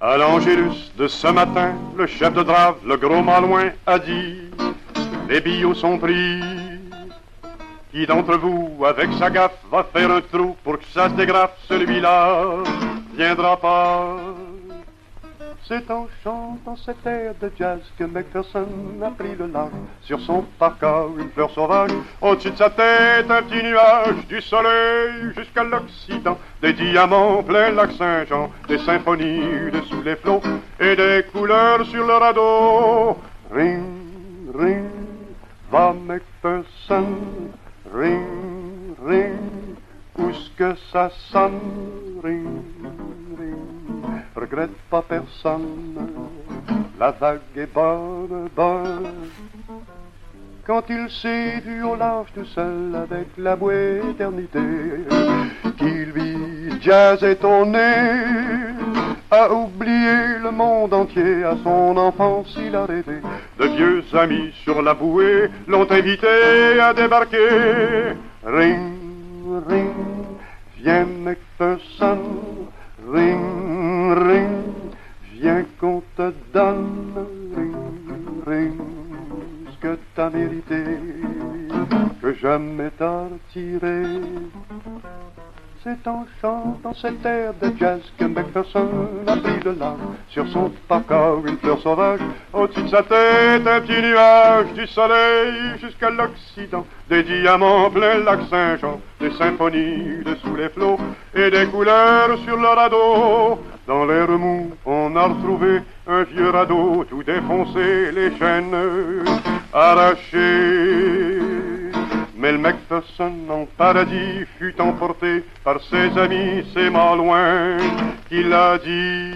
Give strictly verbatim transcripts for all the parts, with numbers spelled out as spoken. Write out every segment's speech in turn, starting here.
À l'Angélus de ce matin, le chef de drave, le gros malouin, a dit: les billots sont pris. Qui d'entre vous, avec sa gaffe, va faire un trou pour que ça se dégrafe? Celui-là viendra pas. C'est en chantant cet air de jazz que Macpherson a pris le large. Sur son parka, une fleur sauvage, au-dessus de sa tête, un petit nuage. Du soleil jusqu'à l'Occident, des diamants plein lac Saint-Jean, des symphonies dessous les flots et des couleurs sur le radeau. Ring, ring, va Macpherson, ring, ring, où ce que ça sonne, ring, ring. Regrette pas personne, la vague est bonne, bonne. Quand il s'est vu au large tout seul avec la bouée éternité, qui lui jazz est au nez, a oublié le monde entier, à son enfance il a rêvé. De vieux amis sur la bouée l'ont invité à débarquer. Ring, ring, viens Macpherson, ring, ring, viens qu'on te donne, ring, ring, ce que t'as mérité, que jamais t'as retiré. C'est en chantant cet air de jazz que Macpherson a pris le large. Sur son parka, une fleur sauvage, au-dessus de sa tête, un petit nuage. Du soleil jusqu'à l'Occident, des diamants plein lac Saint-Jean, des symphonies dessous les flots et des couleurs sur le radeau. Dans l'air mou, on a retrouvé un vieux radeau tout défoncé, les chaînes arrachées. Mais le Macpherson en paradis fut emporté par ses amis, ses malouins, qu'il a dit.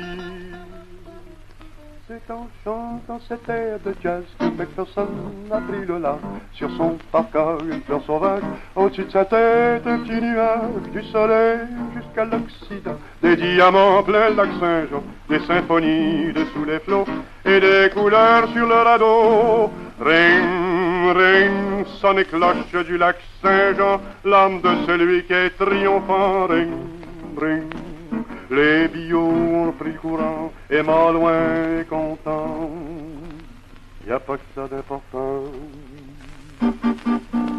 C'est en chantant cet air de jazz que Macpherson a pris le large. Sur son parka, une fleur sauvage, au-dessus de sa tête, un petit nuage. Du soleil jusqu'à l'Occident, des diamants plein lac Saint-Jean, des symphonies dessous les flots et des couleurs sur le radeau. Ring, ring, sonne les cloches du lac Saint-Jean, l'âme de celui qui est triomphant. Ring, ring, les billots ont pris courant et Malouin est content. Y a pas que ça d'important.